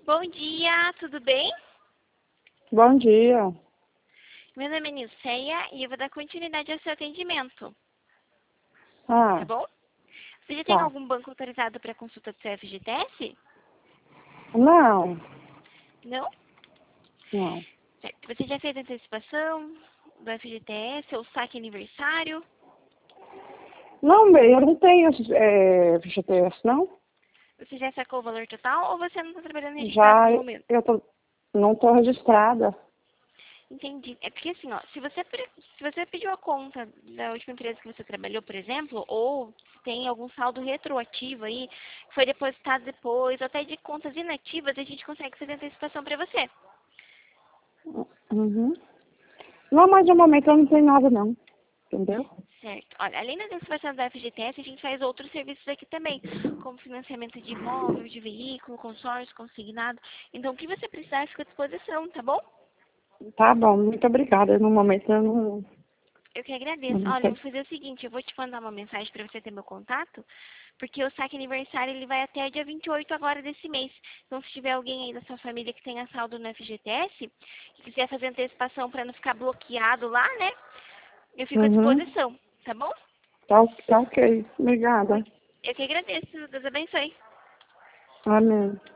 Bom dia, tudo bem? Bom dia. Meu nome é Nilceia e eu vou dar continuidade ao seu atendimento, tá Ah, bom? Você já tem tá. algum banco autorizado para consulta do seu FGTS? Não, Não? não. Certo. Você já fez a antecipação do FGTS ou saque aniversário? Não, bem, eu não tenho FGTS, não. Você já sacou o valor total ou você não está trabalhando registrado Já no momento? não estou registrada. Entendi. É porque assim, ó, se você pediu a conta da última empresa que você trabalhou, por exemplo, ou se tem algum saldo retroativo aí, que foi depositado depois, ou até de contas inativas, a gente consegue fazer antecipação para você. Uhum. Não, mas no momento eu não tenho nada, não. Entendeu? Certo. Olha, além da antecipação da FGTS, a gente faz outros serviços aqui também, como financiamento de imóvel, de veículo, consórcio, consignado. Então, o que você precisar fica à disposição, tá bom? Tá bom, muito obrigada. No momento eu Eu que eu agradeço. não Olha, eu tenho. vou fazer o seguinte, eu vou te mandar uma mensagem para você ter meu contato, porque o saque aniversário ele vai até dia 28 agora desse mês. Então, se tiver alguém aí da sua família que tenha saldo no FGTS, e quiser fazer antecipação para não ficar bloqueado lá, né? Eu fico à Uhum. disposição, tá bom? Tá ok. Obrigada. Eu que agradeço. Deus abençoe. Amém.